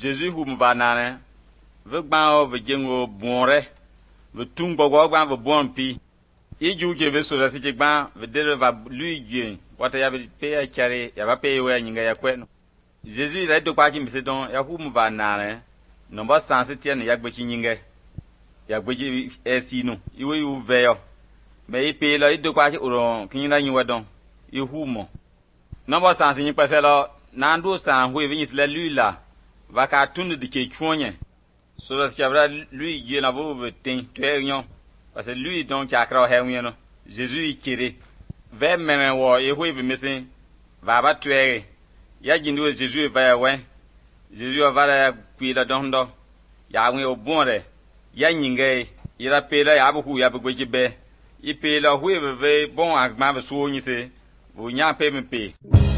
Jésus hum va nane, ve gban ve jengo bonre, ve tung bogo gban ve bon pi. I ju je ve so la si gban ve de va lui je, wata ya be pe ya chare, ya ba pe we nyinga ya kweno. Jésus il a do kwa ki mise don ya hum va nane, no ba sanse tie ne ya gbe chi nyinga. Ya gbe ji esi no, iwe yu ve yo. Me i pe lo i do kwa ki oro kinyina yin wedon. I humo. No ba sanse yin pese lo, na ndo san hu vi nyisle lui la. Va ka tunu de ke chonye. So la skabra lui je na bo ve tin to erion. Parce que lui donc a kra he wen no. Jésus i kere. Ve meme wo e hu vi misin. Va ba tuere. Ya jindu Jésus va ya wen. Jésus va la kwi la dondo. Ya wen o bonre. Ya nyinge ira pela ya bu hu ya bu gbeji be. I pela hu ve bon agma be so nyi se. Wo nya pe me pe.